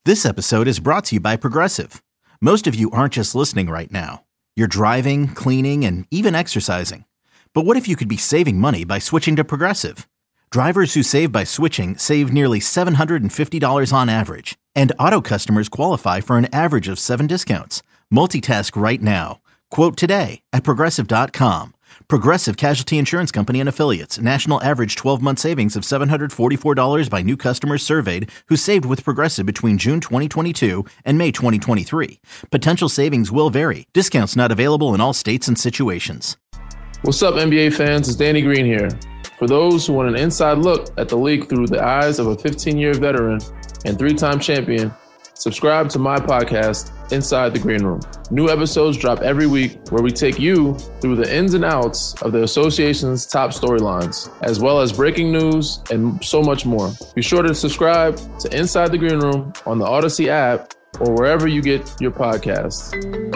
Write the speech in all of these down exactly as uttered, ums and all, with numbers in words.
This episode is brought to you by Progressive. Most of you aren't just listening right now. You're driving, cleaning, and even exercising. But what if you could be saving money by switching to Progressive? Drivers who save by switching save nearly seven hundred fifty dollars on average. And auto customers qualify for an average of seven discounts. Multitask right now. Quote today at Progressive dot com. Progressive Casualty Insurance Company and Affiliates. National average twelve-month savings of seven hundred forty-four dollars by new customers surveyed who saved with Progressive between June twenty twenty-two and May twenty twenty-three. Potential savings will vary. Discounts not available in all states and situations. What's up, N B A fans? It's Danny Green here. For those who want an inside look at the league through the eyes of a fifteen-year veteran and three-time champion, subscribe to my podcast, Inside the Green Room. New episodes drop every week where we take you through the ins and outs of the association's top storylines, as well as breaking news and so much more. Be sure to subscribe to Inside the Green Room on the Odyssey app or wherever you get your podcasts.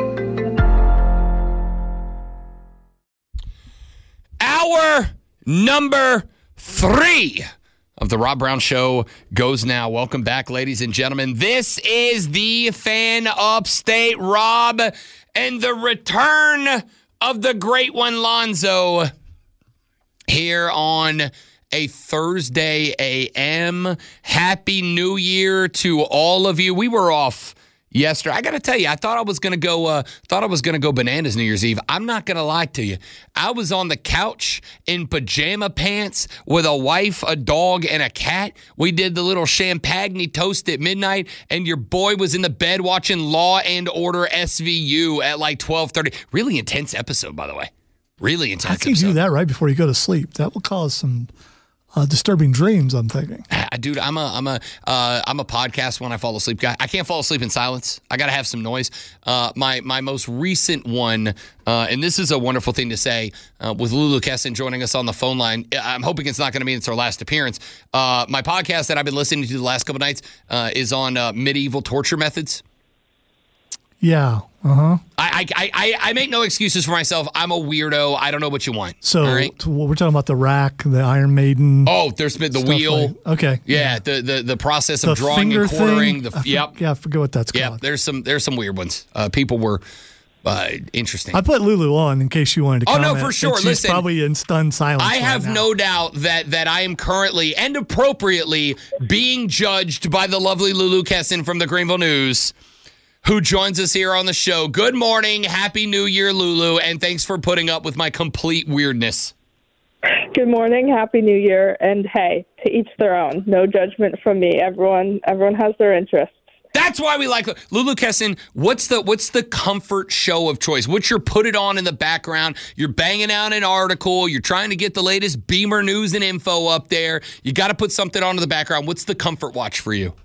Hour number three of the Rob Brown Show goes now. Welcome back, ladies and gentlemen. This is the Fan Upstate Rob and the return of the great one, Lonzo, here on a Thursday A M. Happy New Year to all of you. We were off yesterday. I got to tell you, I thought I was going to go uh, thought I was going to go bananas New Year's Eve. I'm not going to lie to you. I was on the couch in pajama pants with a wife, a dog, and a cat. We did the little champagne toast at midnight, and your boy was in the bed watching Law and Order S V U at like twelve thirty. Really intense episode, by the way. Really intense episode. How can you episode. do that right before you go to sleep? That will cause some Uh, disturbing dreams, I'm thinking. Uh, dude, I'm a I'm a uh, I'm a podcast when I fall asleep guy. I can't fall asleep in silence. I got to have some noise. Uh, my my most recent one, uh, and this is a wonderful thing to say, uh, with Lulu Kesson joining us on the phone line. I'm hoping it's not going to mean it's our last appearance. Uh, my podcast that I've been listening to the last couple nights uh, is on uh, medieval torture methods. Yeah. Uh-huh. I, I I I make no excuses for myself. I'm a weirdo. I don't know what you want. So all right? we're talking about the rack, the Iron Maiden. Oh, there's been the wheel. Like, okay. Yeah, yeah, the, the the process the of drawing and quartering. Thing, The I for, yep. Yeah, I forget what that's Yep. called. There's some there's some weird ones. Uh, people were uh, interesting. I put Lulu on in case you wanted to Oh, comment. no, for sure. She's Listen, probably in stunned silence I right have now. no doubt that that I am currently and appropriately being judged by the lovely Lulu Kesson from the Greenville News, who joins us here on the show. Good morning. Happy New Year, Lulu, and thanks for putting up with my complete weirdness. Good morning. Happy New Year. And hey, to each their own. No judgment from me. Everyone everyone has their interests. That's why we like Lulu Kesson. What's the what's the comfort show of choice? What's your put it on in the background? You're banging out an article. You're trying to get the latest Beamer news and info up there. You got to put something on in the background. What's the comfort watch for you?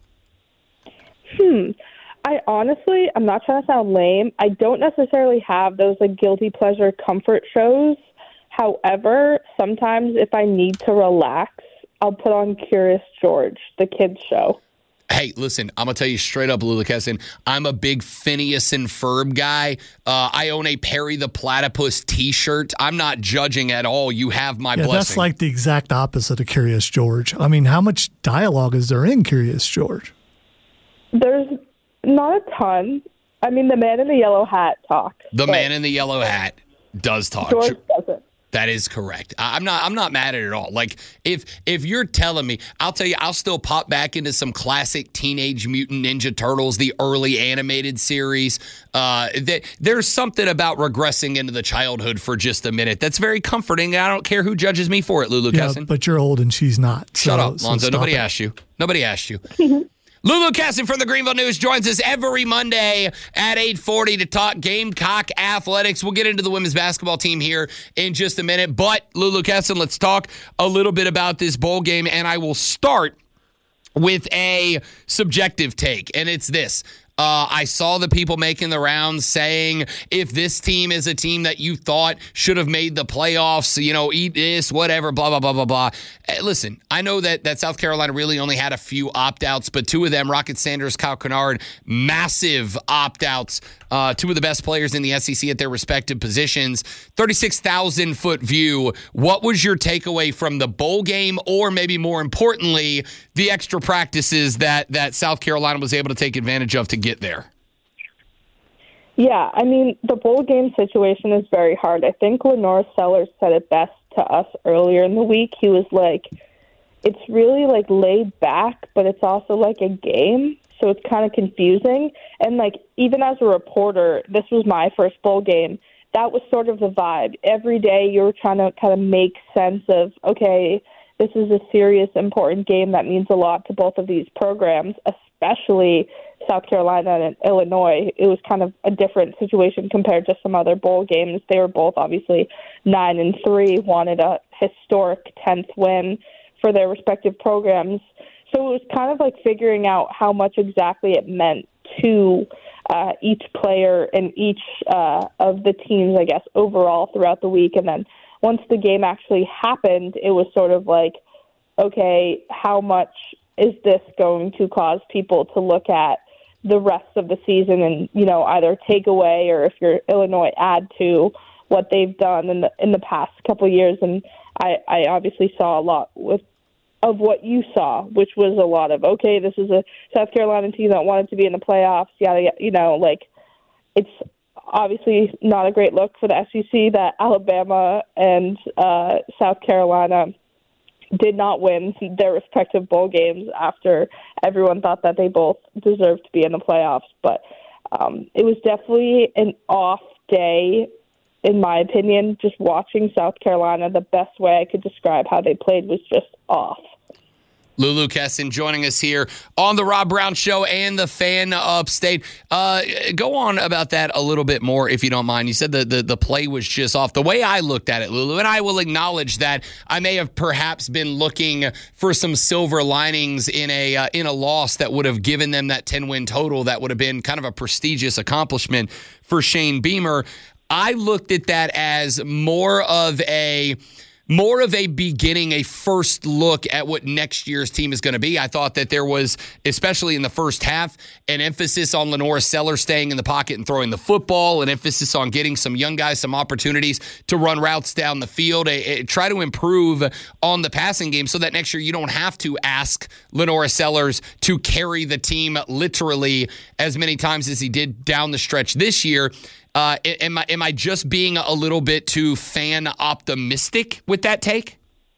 Hmm. I honestly, I'm not trying to sound lame. I don't necessarily have those like guilty pleasure comfort shows. However, sometimes if I need to relax, I'll put on Curious George, the kids show. Hey, listen, I'm going to tell you straight up, Lulu Kesson, I'm a big Phineas and Ferb guy. Uh, I own a Perry the Platypus t-shirt. I'm not judging at all. You have my yeah, blessing. That's like the exact opposite of Curious George. I mean, how much dialogue is there in Curious George? There's not a ton. I mean, the man in the yellow hat talks. The man in the yellow hat does talk. George doesn't. That is correct. I'm not. I'm not mad at it at all. Like if if you're telling me, I'll tell you, I'll still pop back into some classic Teenage Mutant Ninja Turtles, the early animated series. Uh, that there's something about regressing into the childhood for just a minute that's very comforting. I don't care who judges me for it, Lulu Yeah, Kesson. but you're old and she's not. Shut so, up, so Lonzo. stop Nobody it. asked you. Nobody asked you. Lulu Kesson from the Greenville News joins us every Monday at eight forty to talk Gamecock athletics. We'll get into the women's basketball team here in just a minute. But, Lulu Kesson, let's talk a little bit about this bowl game, and I will start with a subjective take, and it's this. Uh, I saw the people making the rounds saying if this team is a team that you thought should have made the playoffs, you know, eat this, whatever, blah, blah, blah, blah, blah. Hey, listen, I know that, that South Carolina really only had a few opt-outs, but two of them, Rocket Sanders, Kyle Kennard, massive opt-outs. Uh, two of the best players in the S E C at their respective positions. thirty-six thousand foot view. What was your takeaway from the bowl game, or maybe more importantly, the extra practices that, that South Carolina was able to take advantage of to get there? Yeah, I mean, the bowl game situation is very hard. I think Lenore Sellers said it best to us earlier in the week. He was like, it's really like laid back, but it's also like a game. So it's kind of confusing. And, like, even as a reporter, this was my first bowl game. That was sort of the vibe. Every day you were trying to kind of make sense of, okay, this is a serious, important game that means a lot to both of these programs, especially South Carolina and Illinois. It was kind of a different situation compared to some other bowl games. They were both obviously nine and three, wanted a historic tenth win for their respective programs. So it was kind of like figuring out how much exactly it meant to uh, each player and each uh, of the teams, I guess, overall throughout the week. And then once the game actually happened, it was sort of like, okay, how much is this going to cause people to look at the rest of the season and, you know, either take away or if you're Illinois, add to what they've done in the in the past couple of years. And I, I obviously saw a lot with of what you saw, which was a lot of, okay, this is a South Carolina team that wanted to be in the playoffs, yada, yada, you know, like, it's obviously not a great look for the S E C that Alabama and uh, South Carolina did not win their respective bowl games after everyone thought that they both deserved to be in the playoffs. But um, it was definitely an off day, in my opinion. Just watching South Carolina, the best way I could describe how they played was just off. Lulu Kesson joining us here on the Rob Brown Show and the Fan Upstate. Uh, go on about that a little bit more, if you don't mind. You said the, the, the play was just off. The way I looked at it, Lulu, and I will acknowledge that I may have perhaps been looking for some silver linings in a uh, in a loss that would have given them that ten-win total. That would have been kind of a prestigious accomplishment for Shane Beamer. I looked at that as more of a more of a beginning, a first look at what next year's team is going to be. I thought that there was, especially in the first half, an emphasis on Lenore Sellers staying in the pocket and throwing the football, an emphasis on getting some young guys some opportunities to run routes down the field, a, a, try to improve on the passing game so that next year you don't have to ask Lenore Sellers to carry the team literally as many times as he did down the stretch this year. Uh, am I am I just being a little bit too fan optimistic with that take?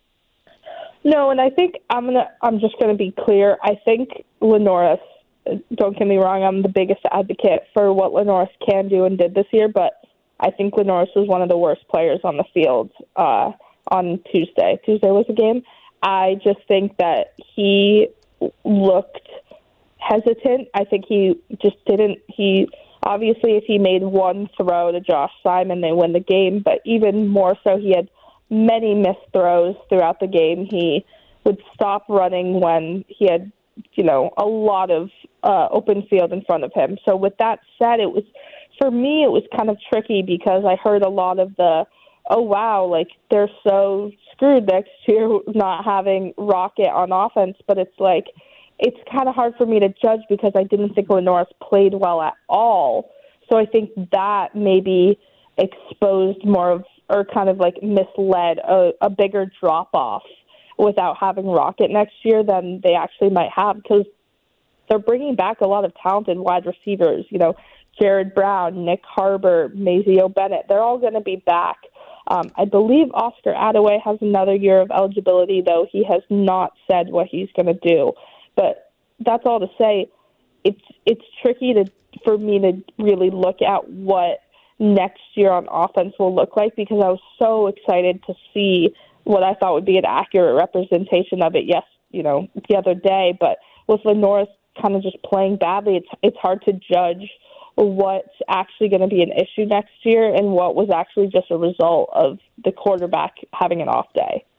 No, and I think I'm gonna. I'm just gonna be clear. I think Lenoris. Don't get me wrong. I'm the biggest advocate for what Lenoris can do and did this year, but I think Lenoris was one of the worst players on the field uh, on Tuesday. Tuesday was the game. I just think that he looked hesitant. I think he just didn't. He. Obviously, if he made one throw to Josh Simon, they win the game. But even more so, he had many missed throws throughout the game. He would stop running when he had, you know, a lot of uh, open field in front of him. So with that said, it was, for me, it was kind of tricky because I heard a lot of the, oh, wow, like they're so screwed next year not having Rocket on offense. But it's like, it's kind of hard for me to judge because I didn't think Lenoris played well at all. So I think that maybe exposed more of, or kind of like misled a, a bigger drop-off without having Rocket next year than they actually might have, because they're bringing back a lot of talented wide receivers. You know, Jared Brown, Nick Harbor, Mazeo Bennett, they're all going to be back. Um, I believe Oscar Adaway has another year of eligibility, though he has not said what he's going to do. But that's all to say, it's it's tricky to for me to really look at what next year on offense will look like, because I was so excited to see what I thought would be an accurate representation of it, yes, you know, the other day. But with Lenoris kind of just playing badly, it's it's hard to judge what's actually going to be an issue next year and what was actually just a result of the quarterback having an off day.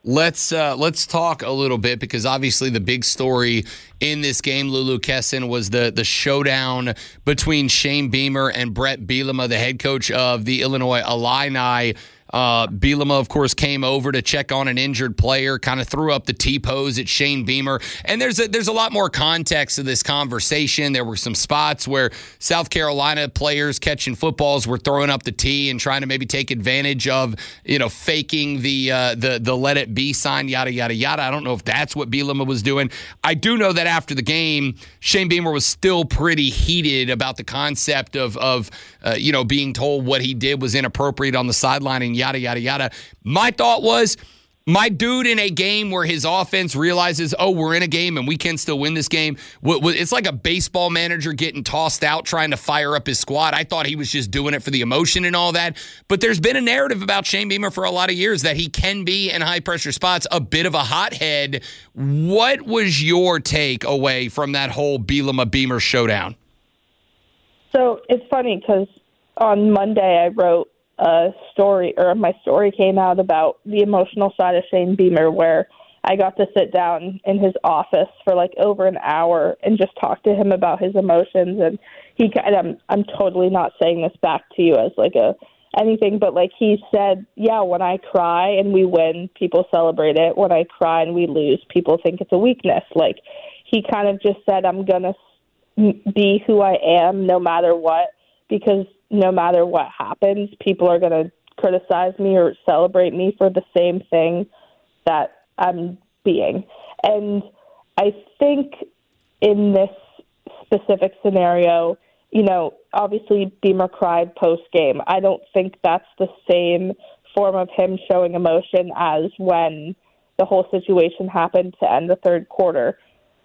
Let's uh, let's talk a little bit, because obviously the big story in this game, Lulu Kesson, was the the showdown between Shane Beamer and Brett Bielema, the head coach of the Illinois Illini. Uh, Bielema, of course, came over to check on an injured player, kind of threw up the T-pose at Shane Beamer. And there's a, there's a lot more context to this conversation. There were some spots where South Carolina players catching footballs were throwing up the T and trying to maybe take advantage of, you know, faking the uh, the the let it be sign, yada, yada, yada. I don't know if that's what Bielema was doing. I do know that after the game, Shane Beamer was still pretty heated about the concept of, of uh, you know, being told what he did was inappropriate on the sideline and yada, yada, yada. My thought was, my dude in a game where his offense realizes, oh, we're in a game and we can still win this game. It's like a baseball manager getting tossed out trying to fire up his squad. I thought he was just doing it for the emotion and all that. But there's been a narrative about Shane Beamer for a lot of years that he can be, in high-pressure spots, a bit of a hothead. What was your take away from that whole Bielema-Beamer showdown? So it's funny because on Monday I wrote a story, or my story came out about the emotional side of Shane Beamer, where I got to sit down in his office for like over an hour and just talk to him about his emotions. And he, and I'm, I'm totally not saying this back to you as like a anything, but like he said, yeah, when I cry and we win, people celebrate it. When I cry and we lose, people think it's a weakness. Like he kind of just said, I'm gonna be who I am no matter what, because no matter what happens, people are going to criticize me or celebrate me for the same thing that I'm being. And I think in this specific scenario, you know, obviously Beamer cried post-game. I don't think that's the same form of him showing emotion as when the whole situation happened to end the third quarter.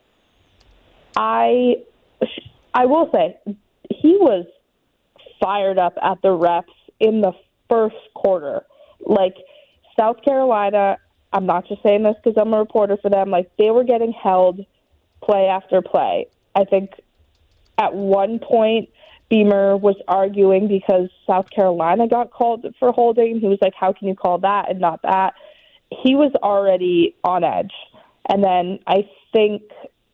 I, I will say, he was fired up at the refs in the first quarter. Like, South Carolina, I'm not just saying this because I'm a reporter for them, like, they were getting held play after play. I think at one point, Beamer was arguing because South Carolina got called for holding. He was like, how can you call that and not that? He was already on edge. And then I think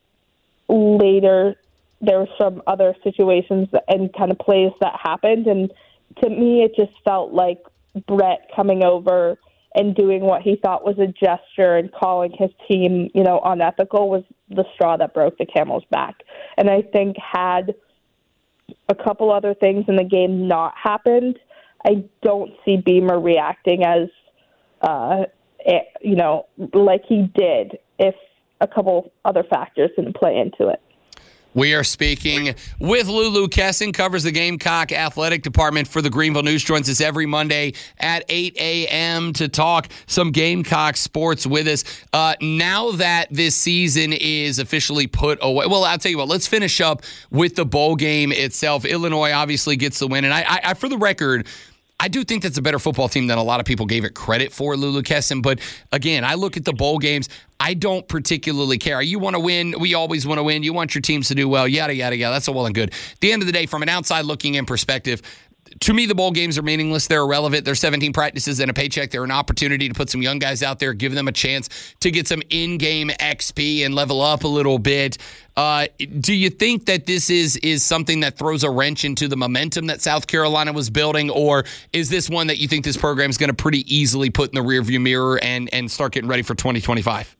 later there were some other situations and kind of plays that happened. And to me, it just felt like Brett coming over and doing what he thought was a gesture and calling his team, you know, unethical was the straw that broke the camel's back. And I think had a couple other things in the game not happened, I don't see Beamer reacting as, uh, you know, like he did if a couple other factors didn't play into it. We are speaking with Lulu Kesson, covers the Gamecock Athletic Department for the Greenville News. Joins us every Monday at eight a.m. to talk some Gamecock sports with us. Uh, now that this season is officially put away, well, I'll tell you what, let's finish up with the bowl game itself. Illinois obviously gets the win. And I, I, I for the record, I do think that's a better football team than a lot of people gave it credit for, Lulu Kesson. But again, I look at the bowl games. I don't particularly care. You want to win. We always want to win. You want your teams to do well, yada, yada, yada. That's all well and good. At the end of the day, from an outside looking in perspective, to me, the bowl games are meaningless. They're irrelevant. They're seventeen practices and a paycheck. They're an opportunity to put some young guys out there, give them a chance to get some in-game X P and level up a little bit. Uh, do you think that this is is something that throws a wrench into the momentum that South Carolina was building, or is this one that you think this program is going to pretty easily put in the rearview mirror and, and start getting ready for twenty twenty-five?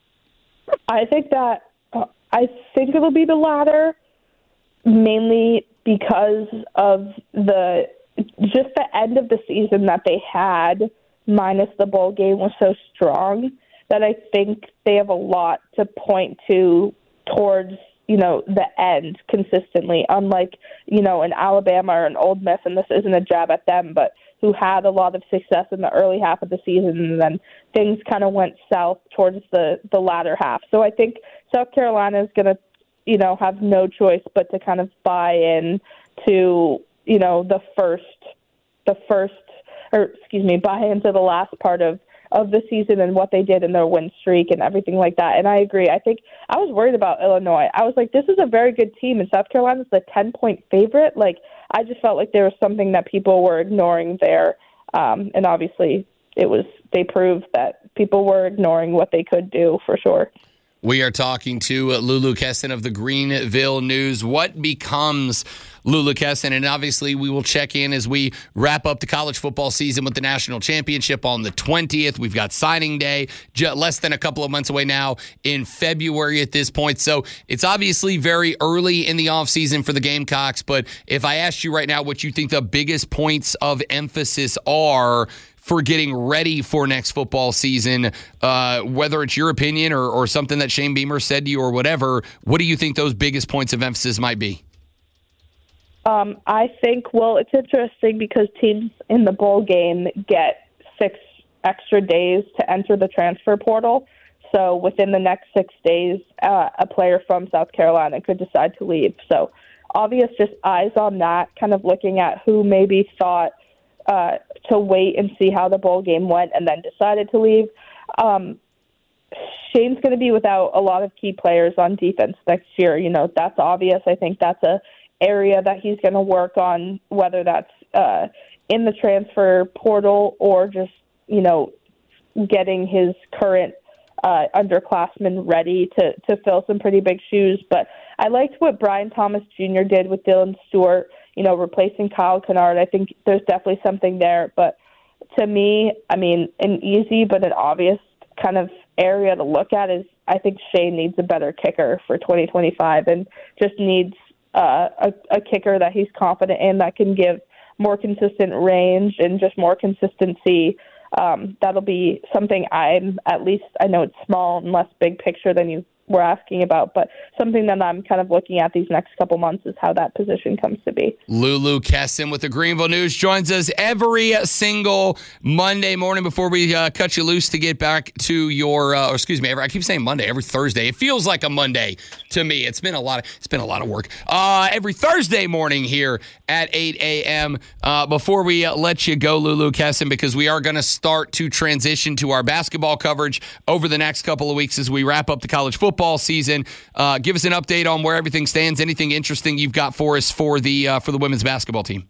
I think that uh, I think it'll be the latter, mainly because of the just the end of the season that they had, minus the bowl game, was so strong that I think they have a lot to point to towards, you know, the end consistently, unlike, you know, an Alabama or an Ole Miss, and this isn't a jab at them, but who had a lot of success in the early half of the season, and then things kind of went south towards the, the latter half. So I think South Carolina is going to, you know, have no choice but to kind of buy in to, you know, the first, the first, or excuse me, buy into the last part of, of the season and what they did in their win streak and everything like that. And I agree. I think I was worried about Illinois. I was like, this is a very good team, and South Carolina's the ten-point favorite. Like, I just felt like there was something that people were ignoring there. Um, and obviously it was they proved that people were ignoring what they could do for sure. We are talking to Lulu Kesson of the Greenville News. What becomes Lulu Kesson? And obviously, we will check in as we wrap up the college football season with the national championship on the twentieth. We've got signing day, less than a couple of months away now in February at this point. So it's obviously very early in the offseason for the Gamecocks. But if I asked you right now what you think the biggest points of emphasis are for getting ready for next football season, uh, whether it's your opinion or, or something that Shane Beamer said to you or whatever, what do you think those biggest points of emphasis might be? Um, I think, well, it's interesting because teams in the bowl game get six extra days to enter the transfer portal. So within the next six days, uh, a player from South Carolina could decide to leave. So obvious, just eyes on that, kind of looking at who maybe thought uh, to wait and see how the bowl game went and then decided to leave. Um, Shane's going to be without a lot of key players on defense next year. You know, that's obvious. I think that's a area that he's going to work on, whether that's uh, in the transfer portal or just, you know, getting his current uh, underclassmen ready to, to fill some pretty big shoes. But I liked what Brian Thomas Junior did with Dylan Stewart, you know, replacing Kyle Kennard. I think there's definitely something there. But to me, I mean, an easy but an obvious kind of area to look at is I think Shane needs a better kicker for twenty twenty-five and just needs uh, a, a kicker that he's confident in that can give more consistent range and just more consistency. Um, that'll be something I'm, at least I know it's small and less big picture than you were asking about, but something that I'm kind of looking at these next couple months is how that position comes to be. Lulu Kesson with the Greenville News joins us every single Monday morning before we uh, cut you loose to get back to your, uh, or excuse me, every, I keep saying Monday, every Thursday. It feels like a Monday to me. It's been a lot of, it's been a lot of work. Uh, every Thursday morning here at eight a.m. Uh, before we uh, let you go, Lulu Kesson, because we are going to start to transition to our basketball coverage over the next couple of weeks as we wrap up the college football season. Uh, give us an update on where everything stands. Anything interesting you've got for us for the uh, for the women's basketball team?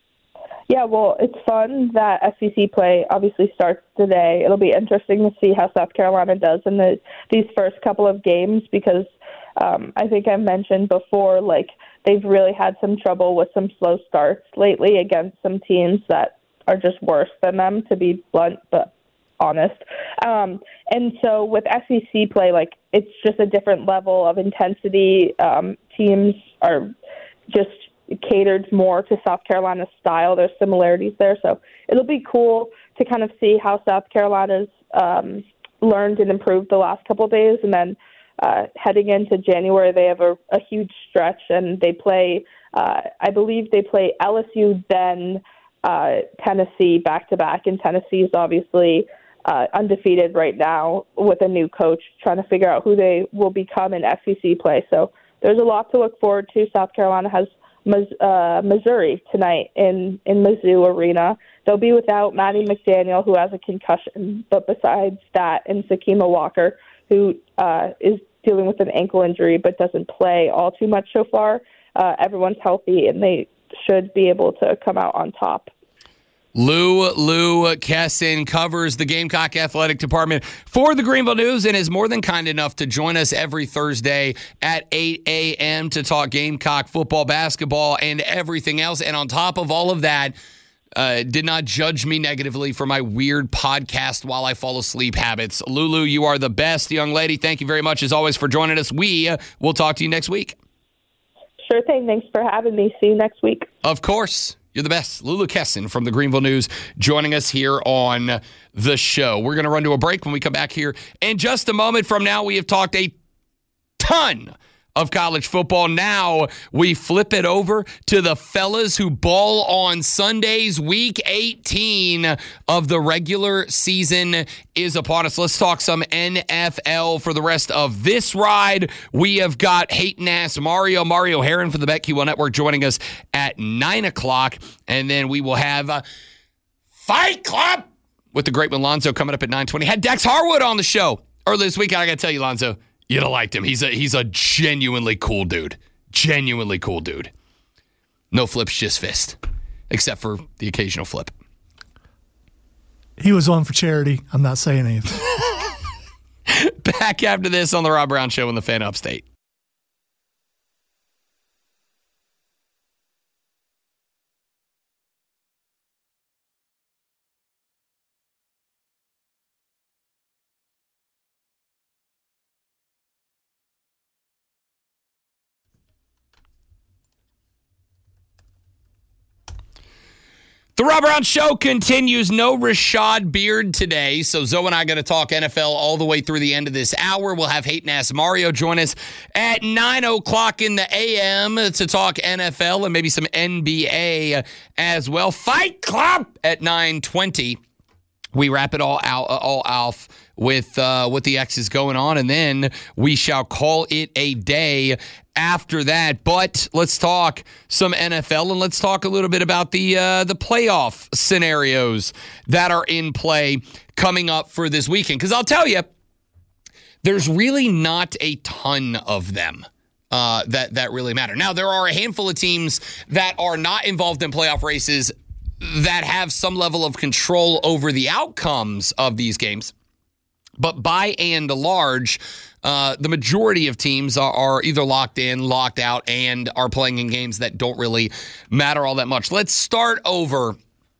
Yeah, well, it's fun that S E C play obviously starts today. It'll be interesting to see how South Carolina does in the these first couple of games because um, I think I've mentioned before, like they've really had some trouble with some slow starts lately against some teams that are just worse than them, to be blunt, but honest. Um, and so with S E C play, like it's just a different level of intensity. Um, teams are just catered more to South Carolina's style. There's similarities there. So it'll be cool to kind of see how South Carolina's um, learned and improved the last couple of days. And then uh, heading into January, they have a, a huge stretch and they play, uh, I believe they play L S U, then uh, Tennessee back to back. And Tennessee is obviously Uh, undefeated right now with a new coach, trying to figure out who they will become in S E C play. So there's a lot to look forward to. South Carolina has uh, Missouri tonight in, in Mizzou Arena. They'll be without Maddie McDaniel, who has a concussion, but besides that, and Sakima Walker, who uh, is dealing with an ankle injury but doesn't play all too much so far. Uh, everyone's healthy, and they should be able to come out on top. Lou Lou Kesson covers the Gamecock Athletic Department for the Greenville News and is more than kind enough to join us every Thursday at eight a.m. to talk Gamecock football, basketball, and everything else. And on top of all of that, uh, did not judge me negatively for my weird podcast while I fall asleep habits. Lulu, you are the best, young lady. Thank you very much, as always, for joining us. We uh, will talk to you next week. Sure thing. Thanks for having me. See you next week. Of course. You're the best. Lulu Kesson from the Greenville News joining us here on the show. We're going to run to a break when we come back here in just a moment from now. We have talked a ton of college football. Now we flip it over to the fellas who ball on Sundays. Week eighteen of the regular season is upon us. Let's talk some N F L for the rest of this ride. We have got Hayton-ass Mario, Mario Heron from the BetQL Network joining us at nine o'clock. And then we will have uh, Fight Club with the great one Lonzo coming up at nine twenty. Had Dex Harwood on the show earlier this week. I got to tell you, Lonzo, you'd have liked him. He's a he's a genuinely cool dude. Genuinely cool dude. No flips, just fist. Except for the occasional flip. He was on for charity. I'm not saying anything. Back after this on the Rob Brown Show in the Fan Upstate. The Rob Brown Show continues. No Rashad Beard today, so Zoe and I are going to talk N F L all the way through the end of this hour. We'll have Hayden Ask Mario join us at nine o'clock in the A M to talk N F L and maybe some N B A as well. Fight Club at nine twenty. We wrap it all out, all off with uh, what the X is going on, and then we shall call it a day after that. But let's talk some N F L, and let's talk a little bit about the uh, the playoff scenarios that are in play coming up for this weekend. Because I'll tell you, there's really not a ton of them uh, that, that really matter. Now, there are a handful of teams that are not involved in playoff races that have some level of control over the outcomes of these games. But by and large, uh, the majority of teams are, are either locked in, locked out, and are playing in games that don't really matter all that much. Let's start over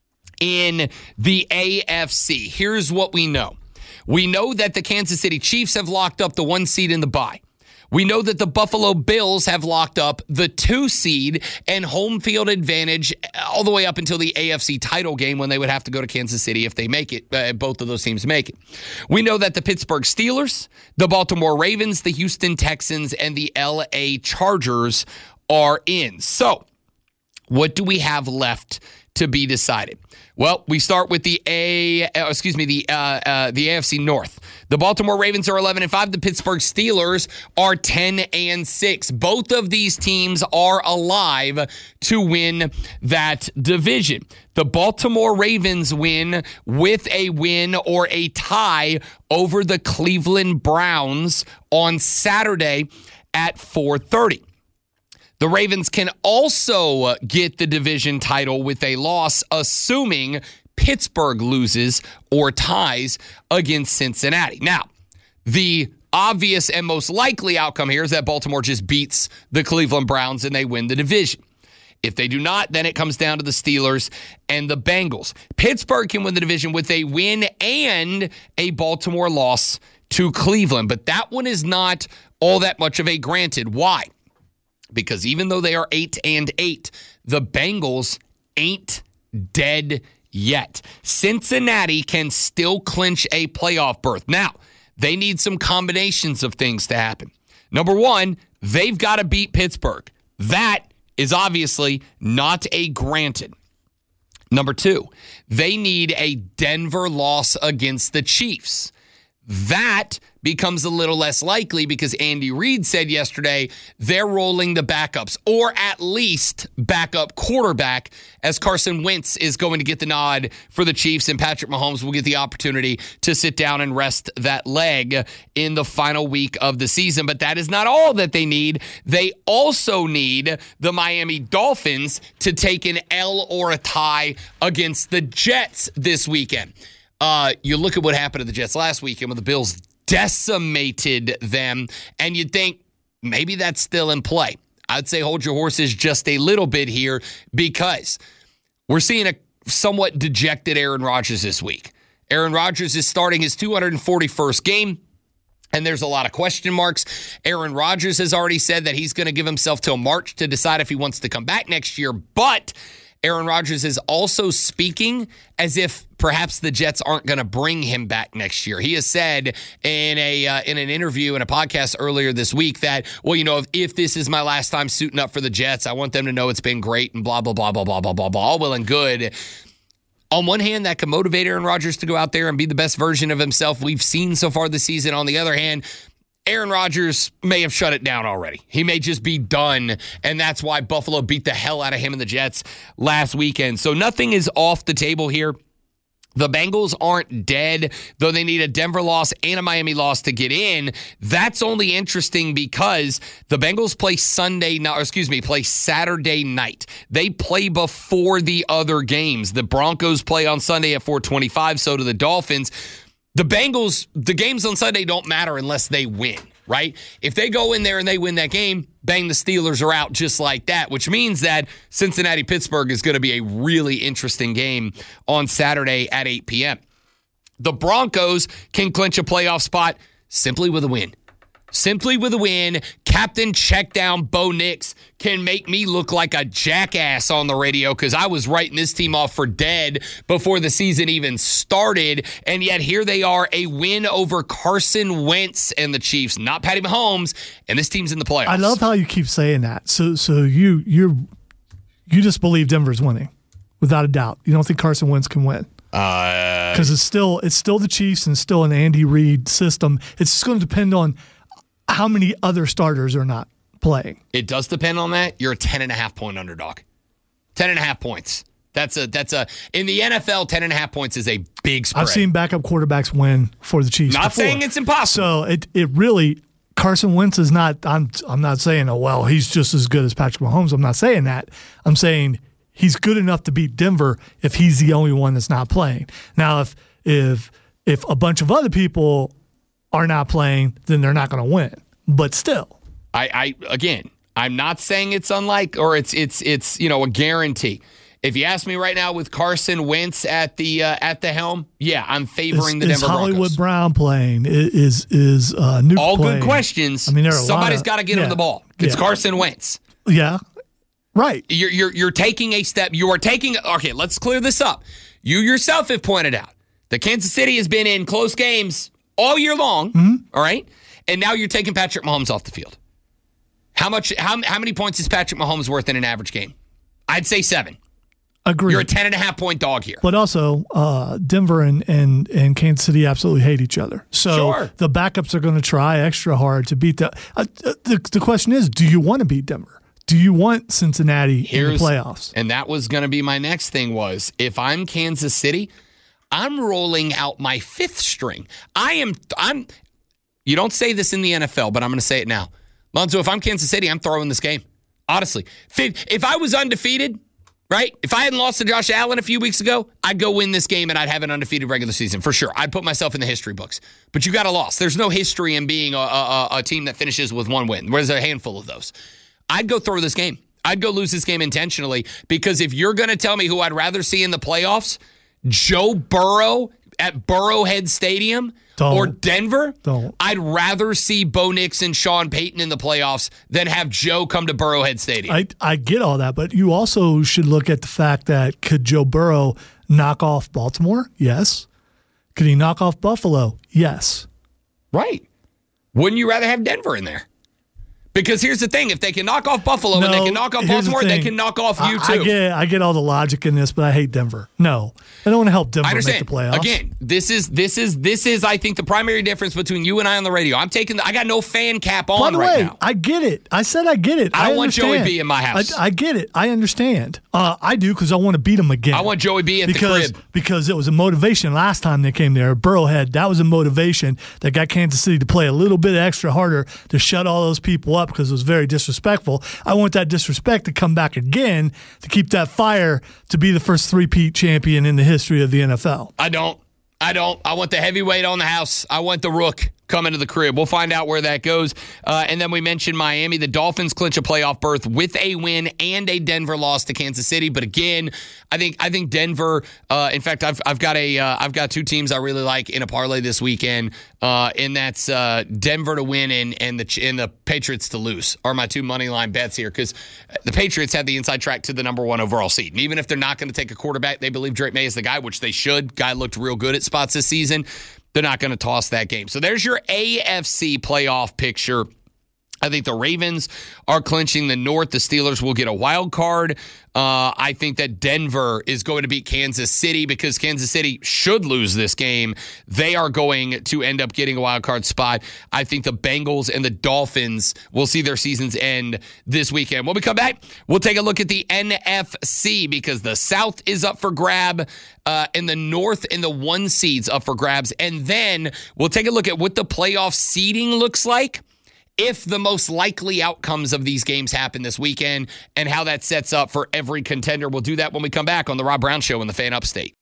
in the A F C. Here's what we know. We know that the Kansas City Chiefs have locked up the one seed in the bye. We know that the Buffalo Bills have locked up the two seed and home field advantage all the way up until the A F C title game when they would have to go to Kansas City if they make it. Uh, both of those teams make it. We know that the Pittsburgh Steelers, the Baltimore Ravens, the Houston Texans, and the L A Chargers are in. So, what do we have left to be decided? Well, we start with the A, uh, excuse me, the uh, uh, the A F C North. The Baltimore Ravens are eleven and five. The Pittsburgh Steelers are ten and six. Both of these teams are alive to win that division. The Baltimore Ravens win with a win or a tie over the Cleveland Browns on Saturday at four thirty. The Ravens can also get the division title with a loss, assuming Pittsburgh loses or ties against Cincinnati. Now, the obvious and most likely outcome here is that Baltimore just beats the Cleveland Browns and they win the division. If they do not, then it comes down to the Steelers and the Bengals. Pittsburgh can win the division with a win and a Baltimore loss to Cleveland, but that one is not all that much of a granted. Why? Because even though they are eight and eight, the Bengals ain't dead yet. Cincinnati can still clinch a playoff berth. Now, they need some combinations of things to happen. Number one, they've got to beat Pittsburgh. That is obviously not a granted. Number two, they need a Denver loss against the Chiefs. That becomes a little less likely because Andy Reid said yesterday they're rolling the backups, or at least backup quarterback, as Carson Wentz is going to get the nod for the Chiefs, and Patrick Mahomes will get the opportunity to sit down and rest that leg in the final week of the season. But that is not all that they need. They also need the Miami Dolphins to take an L or a tie against the Jets this weekend. Uh, you look at what happened to the Jets last weekend when the Bills decimated them, and you'd think maybe that's still in play. I'd say hold your horses just a little bit here because we're seeing a somewhat dejected Aaron Rodgers this week. Aaron Rodgers is starting his two hundred forty-first game, and there's a lot of question marks. Aaron Rodgers has already said that he's going to give himself till March to decide if he wants to come back next year, but Aaron Rodgers is also speaking as if perhaps the Jets aren't going to bring him back next year. He has said in a uh, in an interview in a podcast earlier this week that, well, you know, if, if this is my last time suiting up for the Jets, I want them to know it's been great and blah, blah, blah, blah, blah, blah, blah, blah, all well and good. On one hand, that can motivate Aaron Rodgers to go out there and be the best version of himself we've seen so far this season. On the other hand, Aaron Rodgers may have shut it down already. He may just be done, and that's why Buffalo beat the hell out of him and the Jets last weekend. So nothing is off the table here. The Bengals aren't dead, though they need a Denver loss and a Miami loss to get in. That's only interesting because the Bengals play Sunday, no, excuse me, play Saturday night. They play before the other games. The Broncos play on Sunday at four twenty-five, so do the Dolphins. The Bengals, the games on Sunday don't matter unless they win, right? If they go in there and they win that game, bang, the Steelers are out just like that, which means that Cincinnati-Pittsburgh is going to be a really interesting game on Saturday at eight p.m. The Broncos can clinch a playoff spot simply with a win. Simply with a win, Captain Checkdown Bo Nix can make me look like a jackass on the radio because I was writing this team off for dead before the season even started, and yet here they are, a win over Carson Wentz and the Chiefs, not Patty Mahomes, and this team's in the playoffs. I love how you keep saying that. So, so you you you just believe Denver's winning, without a doubt. You don't think Carson Wentz can win? Because uh, it's still it's still the Chiefs and still an Andy Reid system. It's just going to depend on how many other starters are not playing. It does depend on that. You're a ten and a half point underdog. ten and a half points. That's a, that's a, in the N F L, ten and a half points is a big spread. I've seen backup quarterbacks win for the Chiefs. Not before. saying it's impossible. So it, it really, Carson Wentz is not, I'm, I'm not saying, oh, well, he's just as good as Patrick Mahomes. I'm not saying that. I'm saying he's good enough to beat Denver if he's the only one that's not playing. Now, if, if, if a bunch of other people are not playing, then they're not going to win. But still, I, I again, I'm not saying it's unlike or it's it's it's you know a guarantee. If you ask me right now, with Carson Wentz at the uh, at the helm, yeah, I'm favoring is, the is Denver Hollywood Broncos. Brown playing? Is is uh, Nuke all playing? Good questions? I mean, there are somebody's got got to get yeah, him the ball. It's yeah. Carson Wentz. Yeah, right. You're you're you're taking a step. You are taking. Okay, let's clear this up. You yourself have pointed out that Kansas City has been in close games all year long. Mm-hmm. All right. And now you're taking Patrick Mahomes off the field. How much? How, how many points is Patrick Mahomes worth in an average game? I'd say seven. Agreed. You're a ten and a half point dog here. But also, uh, Denver and, and, and Kansas City absolutely hate each other. So sure. The backups are going to try extra hard to beat the, uh, the. The question is, do you want to beat Denver? Do you want Cincinnati Here's, in the playoffs? And that was going to be my next thing was, if I'm Kansas City, I'm rolling out my fifth string. I am. I'm. You don't say this in the N F L, but I'm going to say it now. Lonzo, if I'm Kansas City, I'm throwing this game. Honestly. If I was undefeated, right? If I hadn't lost to Josh Allen a few weeks ago, I'd go win this game and I'd have an undefeated regular season for sure. I'd put myself in the history books. But you got a loss. There's no history in being a, a, a team that finishes with one win. There's a handful of those. I'd go throw this game. I'd go lose this game intentionally because if you're going to tell me who I'd rather see in the playoffs, Joe Burrow at Burrowhead Stadium, Don't. or Denver, Don't. I'd rather see Bo Nix and Sean Payton in the playoffs than have Joe come to Burrowhead Stadium. I, I get all that, but you also should look at the fact that could Joe Burrow knock off Baltimore? Yes. Could he knock off Buffalo? Yes. Right. Wouldn't you rather have Denver in there? Because here's the thing, if they can knock off Buffalo no, and they can knock off Baltimore, the they can knock off you I, too. I get, I get all the logic in this, but I hate Denver. No, I don't want to help Denver make the playoffs. Again, this is this is this is I think the primary difference between you and I on the radio. I'm taking the, I got no fan cap on By the right way, now. I get it. I said I get it. I don't I want Joey B in my I, house. I get it. I understand. Uh, I do because I want to beat him again. I want Joey B at because, the crib. Because it was a motivation last time they came there. Burrowhead, that was a motivation that got Kansas City to play a little bit extra harder to shut all those people up because it was very disrespectful. I want that disrespect to come back again to keep that fire to be the first three-peat champion in the history of the N F L. I don't. I don't. I want the heavyweight on the house. I want the Rook coming to the crib. We'll find out where that goes. Uh, and then we mentioned Miami. The Dolphins clinch a playoff berth with a win and a Denver loss to Kansas City. But again, I think I think Denver. Uh, in fact, I've I've got a uh, I've got two teams I really like in a parlay this weekend. Uh, and that's uh, Denver to win and and the and the Patriots to lose are my two money line bets here because the Patriots have the inside track to the number one overall seed. And even if they're not going to take a quarterback, they believe Drake May is the guy, which they should. Guy looked real good at spots this season. They're not going to toss that game. So there's your A F C playoff picture. I think the Ravens are clinching the North. The Steelers will get a wild card. Uh, I think that Denver is going to beat Kansas City because Kansas City should lose this game. They are going to end up getting a wild card spot. I think the Bengals and the Dolphins will see their seasons end this weekend. When we come back, we'll take a look at the N F C because the South is up for grab uh, and the North and the one seeds up for grabs. And then we'll take a look at what the playoff seeding looks like if the most likely outcomes of these games happen this weekend and how that sets up for every contender. We'll do that when we come back on the Rob Brown Show in the Fan Upstate.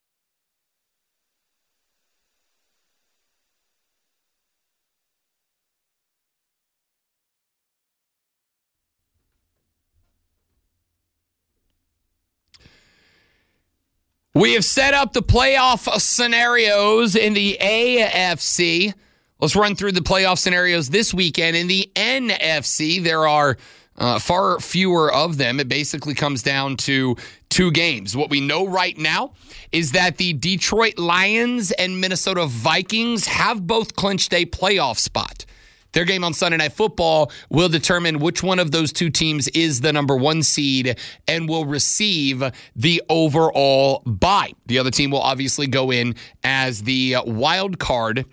We have set up the playoff scenarios in the A F C. Let's run through the playoff scenarios this weekend. In the N F C, there are uh, far fewer of them. It basically comes down to two games. What we know right now is that the Detroit Lions and Minnesota Vikings have both clinched a playoff spot. Their game on Sunday Night Football will determine which one of those two teams is the number one seed and will receive the overall bye. The other team will obviously go in as the wild card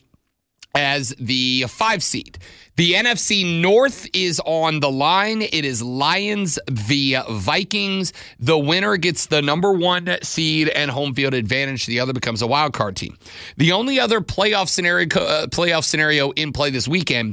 as the five seed. The N F C North is on the line. It is Lions v. Vikings. The winner gets the number one seed and home field advantage. The other becomes a wild card team. The only other playoff scenario, uh, playoff scenario in play this weekend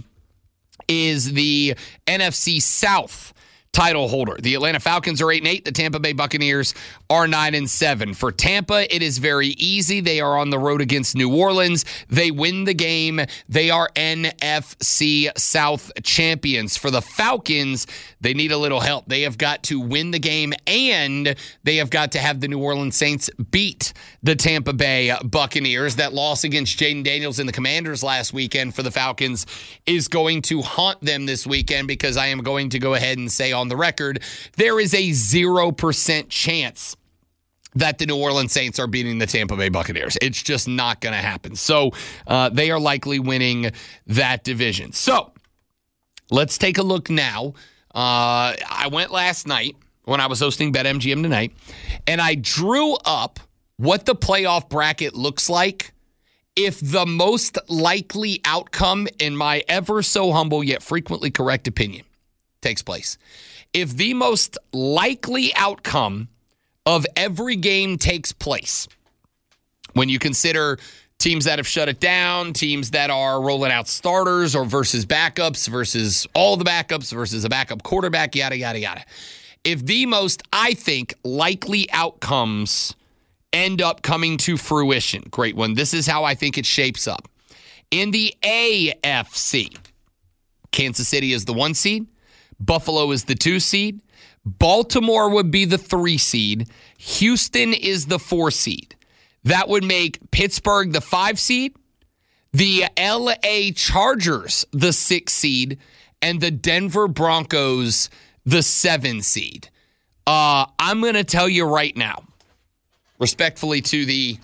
is the N F C South title holder. The Atlanta Falcons are eight and eight. The Tampa Bay Buccaneers are nine and seven. For Tampa, it is very easy. They are on the road against New Orleans. They win the game. They are N F C South champions. For the Falcons, they need a little help. They have got to win the game, and they have got to have the New Orleans Saints beat the Tampa Bay Buccaneers. That loss against Jaden Daniels and the Commanders last weekend for the Falcons is going to haunt them this weekend because I am going to go ahead and say on the record, there is a zero percent chance that the New Orleans Saints are beating the Tampa Bay Buccaneers. It's just not going to happen. So uh, they are likely winning that division. So let's take a look now. Uh, I went last night when I was hosting BetMGM Tonight, and I drew up what the playoff bracket looks like if the most likely outcome, in my ever so humble yet frequently correct opinion, takes place. If the most likely outcome of every game takes place, when you consider teams that have shut it down, teams that are rolling out starters or versus backups versus all the backups versus a backup quarterback, yada, yada, yada. If the most, I think, likely outcomes end up coming to fruition, great one. This is how I think it shapes up. In the A F C, Kansas City is the one seed. Buffalo is the two seed. Baltimore would be the three seed. Houston is the four seed. That would make Pittsburgh the five seed, the L A Chargers the six seed, and the Denver Broncos the seven seed. Uh, I'm going to tell you right now, respectfully to the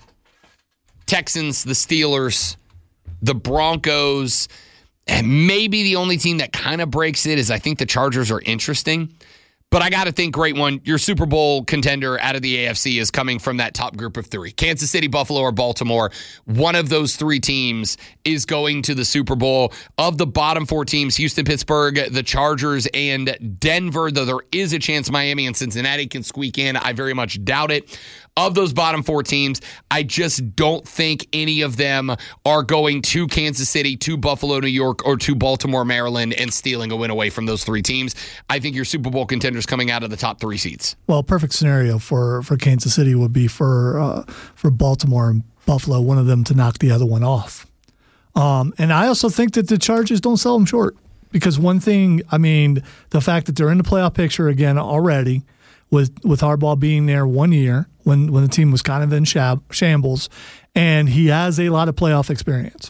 Texans, the Steelers, the Broncos, and maybe the only team that kind of breaks it is I think the Chargers are interesting. But I got to think, great one, your Super Bowl contender out of the A F C is coming from that top group of three. Kansas City, Buffalo, or Baltimore. One of those three teams is going to the Super Bowl. Of the bottom four teams, Houston, Pittsburgh, the Chargers, and Denver, though there is a chance Miami and Cincinnati can squeak in, I very much doubt it. Of those bottom four teams, I just don't think any of them are going to Kansas City, to Buffalo, New York, or to Baltimore, Maryland, and stealing a win away from those three teams. I think your Super Bowl contenders coming out of the top three seeds. Well, perfect scenario for, for Kansas City would be for uh, for Baltimore and Buffalo, one of them to knock the other one off. Um, and I also think that the Chargers don't sell them short because one thing, I mean, the fact that they're in the playoff picture again already, with with Harbaugh being there one year when, when the team was kind of in shab, shambles, and he has a lot of playoff experience.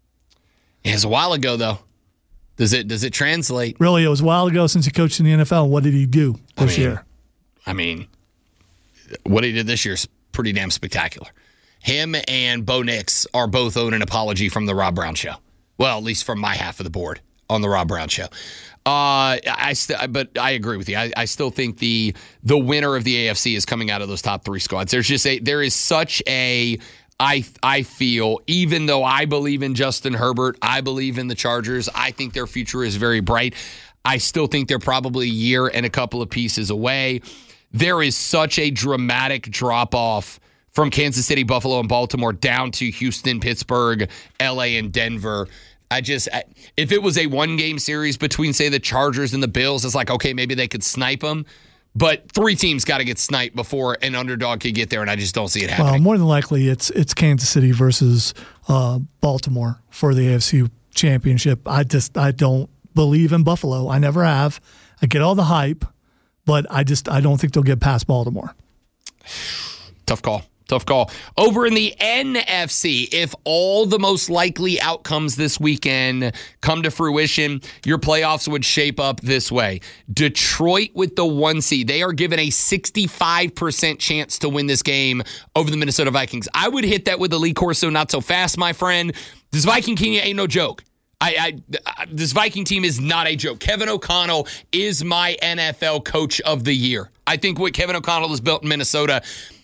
It was a while ago, though. Does it does it translate? Really, it was a while ago since he coached in the N F L. What did he do this I mean, year? I mean, what he did this year is pretty damn spectacular. Him and Bo Nix are both owed an apology from the Rob Brown Show. Well, at least from my half of the board. on the Rob Brown Show. Uh, I st- but I agree with you. I, I still think the the winner of the A F C is coming out of those top three squads. There's just a there is such a I I feel, even though I believe in Justin Herbert, I believe in the Chargers, I think their future is very bright. I still think they're probably a year and a couple of pieces away. There is such a dramatic drop-off from Kansas City, Buffalo, and Baltimore down to Houston, Pittsburgh, L A, and Denver. I just, if it was a one-game series between, say, the Chargers and the Bills, it's like, okay, maybe they could snipe them. But three teams got to get sniped before an underdog could get there, and I just don't see it happening. Well, more than likely, it's it's Kansas City versus uh, Baltimore for the A F C Championship. I just I don't believe in Buffalo. I never have. I get all the hype, but I just I don't think they'll get past Baltimore. Tough call. Tough call. Over in the N F C, if all the most likely outcomes this weekend come to fruition, your playoffs would shape up this way. Detroit with the one seed. They are given a sixty-five percent chance to win this game over the Minnesota Vikings. I would hit that with the Lee Corso not so fast, my friend. This Viking team ain't no joke. I, I This Viking team is not a joke. Kevin O'Connell is my N F L coach of the year. I think what Kevin O'Connell has built in Minnesota,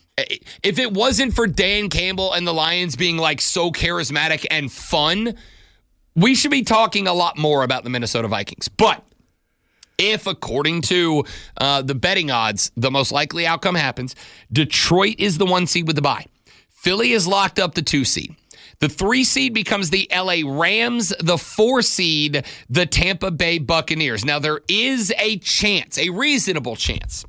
if it wasn't for Dan Campbell and the Lions being like so charismatic and fun, we should be talking a lot more about the Minnesota Vikings. But if, according to uh, the betting odds, the most likely outcome happens, Detroit is the one seed with the bye. Philly is locked up the two seed. The three seed becomes the L A Rams, the four seed, the Tampa Bay Buccaneers. Now, there is a chance, a reasonable chance,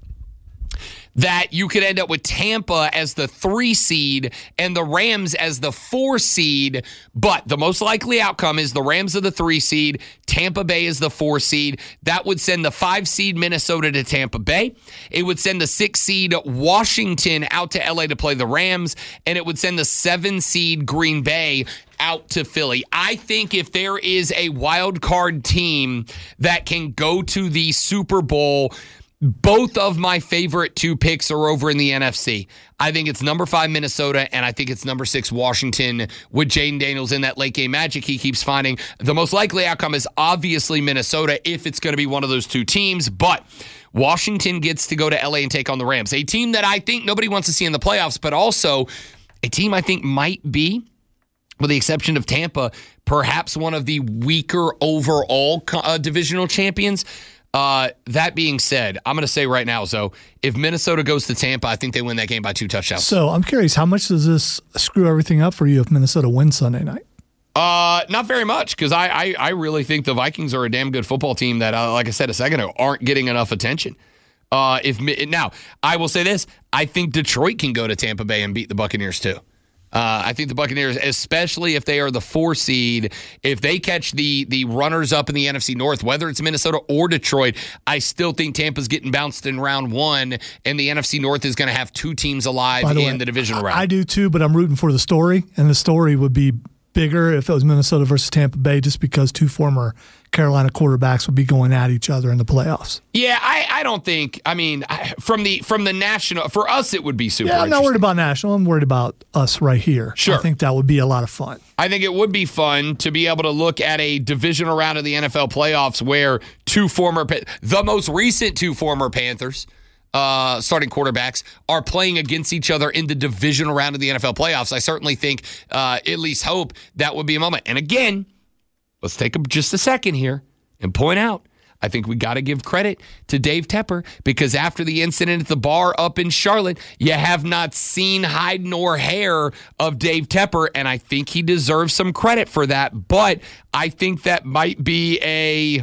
that you could end up with Tampa as the three seed and the Rams as the four seed. But the most likely outcome is the Rams are the three seed, Tampa Bay is the four seed. That would send the five seed Minnesota to Tampa Bay. It would send the six seed Washington out to L A to play the Rams. And it would send the seven seed Green Bay out to Philly. I think if there is a wild card team that can go to the Super Bowl, both of my favorite two picks are over in the N F C. I think it's number five Minnesota, and I think it's number six Washington with Jaden Daniels in that late game magic he keeps finding. The most likely outcome is obviously Minnesota if it's going to be one of those two teams, but Washington gets to go to L A and take on the Rams, a team that I think nobody wants to see in the playoffs, but also a team I think might be, with the exception of Tampa, perhaps one of the weaker overall uh, divisional champions. Uh, that being said, I'm going to say right now, so if Minnesota goes to Tampa, I think they win that game by two touchdowns. So I'm curious, how much does this screw everything up for you if Minnesota wins Sunday night? Uh, not very much, because I, I I really think the Vikings are a damn good football team that, uh, like I said a second ago, aren't getting enough attention. Uh, if now, I will say this, I think Detroit can go to Tampa Bay and beat the Buccaneers too. Uh, I think the Buccaneers, especially if they are the four seed, if they catch the the runners up in the N F C North, whether it's Minnesota or Detroit, I still think Tampa's getting bounced in round one, and the N F C North is going to have two teams alive the in way, the divisional round. I do too, but I'm rooting for the story, and the story would be bigger if it was Minnesota versus Tampa Bay, just because two former Carolina quarterbacks would be going at each other in the playoffs. Yeah, I, I don't think. I mean, from the from the national, for us, it would be super. Yeah, I'm not worried about national. I'm worried about us right here. Sure, I think that would be a lot of fun. I think it would be fun to be able to look at a divisional round of the N F L playoffs where two former, the most recent two former Panthers. Uh, starting quarterbacks are playing against each other in the divisional round of the N F L playoffs. I certainly think, uh, at least hope, that would be a moment. And again, let's take a, just a second here and point out, I think we got to give credit to Dave Tepper, because after the incident at the bar up in Charlotte, you have not seen hide nor hair of Dave Tepper, and I think he deserves some credit for that. But I think that might be a...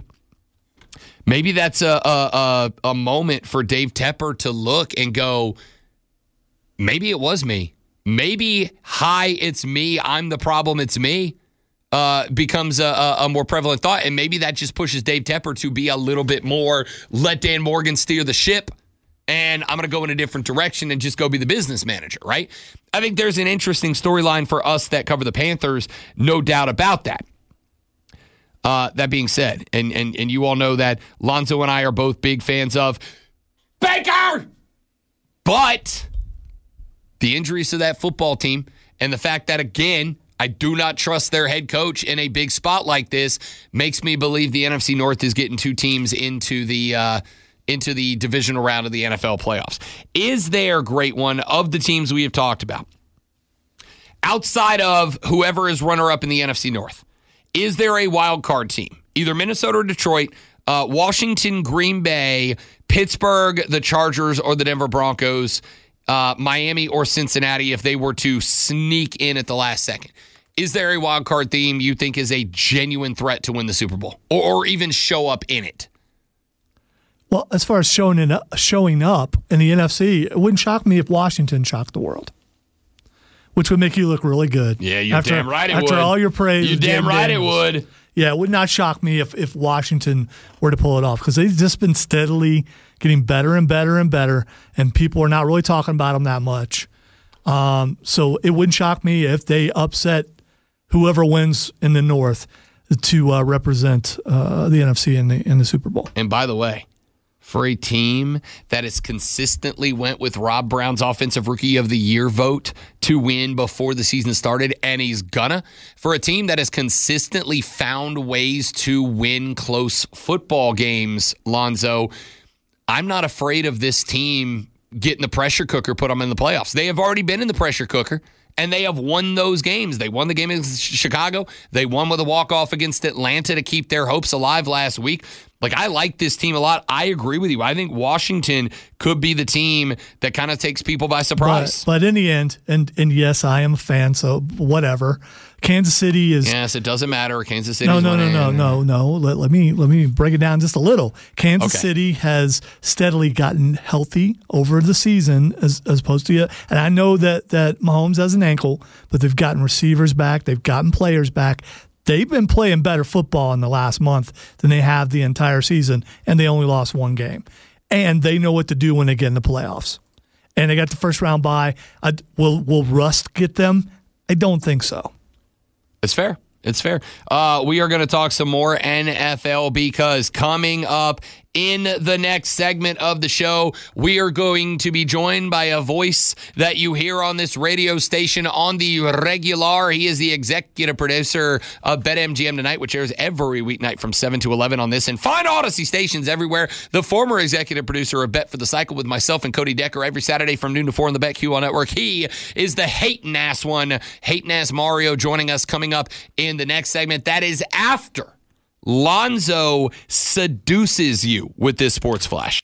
Maybe that's a, a a a moment for Dave Tepper to look and go, maybe it was me. Maybe, hi, it's me. I'm the problem. It's me. Uh, becomes a, a more prevalent thought. And maybe that just pushes Dave Tepper to be a little bit more, let Dan Morgan steer the ship, and I'm going to go in a different direction and just go be the business manager, right? I think there's an interesting storyline for us that cover the Panthers, no doubt about that. Uh, that being said, and, and and you all know that Lonzo and I are both big fans of Baker, but the injuries to that football team and the fact that, again, I do not trust their head coach in a big spot like this. Makes me believe the N F C North is getting two teams into the uh, into the divisional round of the N F L playoffs. Is there, great one, of the teams we have talked about, outside of whoever is runner-up in the N F C North, is there a wild card team, either Minnesota or Detroit, uh, Washington, Green Bay, Pittsburgh, the Chargers, or the Denver Broncos, uh, Miami or Cincinnati, if they were to sneak in at the last second? Is there a wild card team you think is a genuine threat to win the Super Bowl or, or even show up in it? Well, as far as showing it up, showing up in the N F C, it wouldn't shock me if Washington shocked the world, which would make you look really good. Yeah, you're after, damn right it after would. After all your praise. You're damn right Daniels. it would. Yeah, it would not shock me if, if Washington were to pull it off, because they've just been steadily getting better and better and better, and people are not really talking about them that much. Um, so it wouldn't shock me if they upset whoever wins in the North to uh, represent uh, the N F C in the in the Super Bowl. And by the way, for a team that has consistently went with Rob Brown's Offensive Rookie of the Year vote to win before the season started, and he's gonna, for a team that has consistently found ways to win close football games, Lonzo, I'm not afraid of this team getting the pressure cooker put them in the playoffs. They have already been in the pressure cooker, and they have won those games. They won the game against Chicago. They won with a walk-off against Atlanta to keep their hopes alive last week. Like, I like this team a lot. I agree with you. I think Washington could be the team that kind of takes people by surprise. But, but in the end, and and yes, I am a fan, so whatever. Kansas City is. Yes, it doesn't matter. Kansas City. No, no, no, no, no, no. Let, let me let me break it down just a little. Kansas Okay. City has steadily gotten healthy over the season, as as opposed to, and I know that that Mahomes has an ankle, but they've gotten receivers back, they've gotten players back. They've been playing better football in the last month than they have the entire season, and they only lost one game. And they know what to do when they get in the playoffs. And they got the first round bye. I, will will Rust get them? I don't think so. It's fair. It's fair. Uh, we are going to talk some more N F L because coming up in the next segment of the show, we are going to be joined by a voice that you hear on this radio station on the regular. He is the executive producer of BetMGM Tonight, which airs every weeknight from seven to eleven on this and fine Odyssey stations everywhere. The former executive producer of Bet for the Cycle with myself and Cody Decker every Saturday from noon to four on the BetQL Network. He is the hatin'-ass one, hatin'-ass Mario, joining us coming up in the next segment. That is after Lonzo seduces you with this sports flash.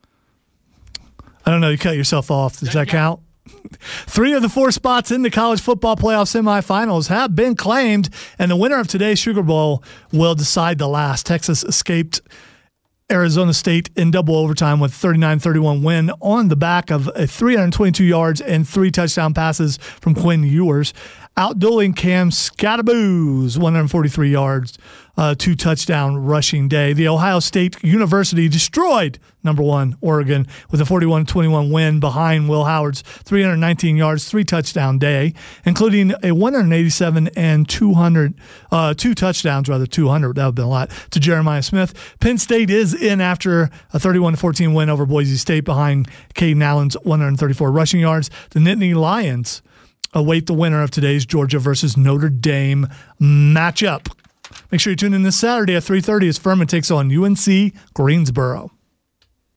I don't know. You cut yourself off. Does that count? Three of the four spots in the college football playoff semifinals have been claimed, and the winner of today's Sugar Bowl will decide the last. Texas escaped Arizona State in double overtime with a thirty-nine thirty-one win on the back of a three hundred twenty-two yards and three touchdown passes from Quinn Ewers, outdueling Cam Scattaboo's one hundred forty-three yards, uh, two touchdown rushing day. The Ohio State University destroyed number one Oregon with a forty-one twenty-one win behind Will Howard's three hundred nineteen yards, three touchdown day, including a one hundred eighty-seven and two hundred, uh, two touchdowns, rather two hundred, that would have been a lot, to Jeremiah Smith. Penn State is in after a thirty-one fourteen win over Boise State behind Caden Allen's one hundred thirty-four rushing yards. The Nittany Lions await the winner of today's Georgia versus Notre Dame matchup. Make sure you tune in this Saturday at three thirty as Furman takes on U N C Greensboro.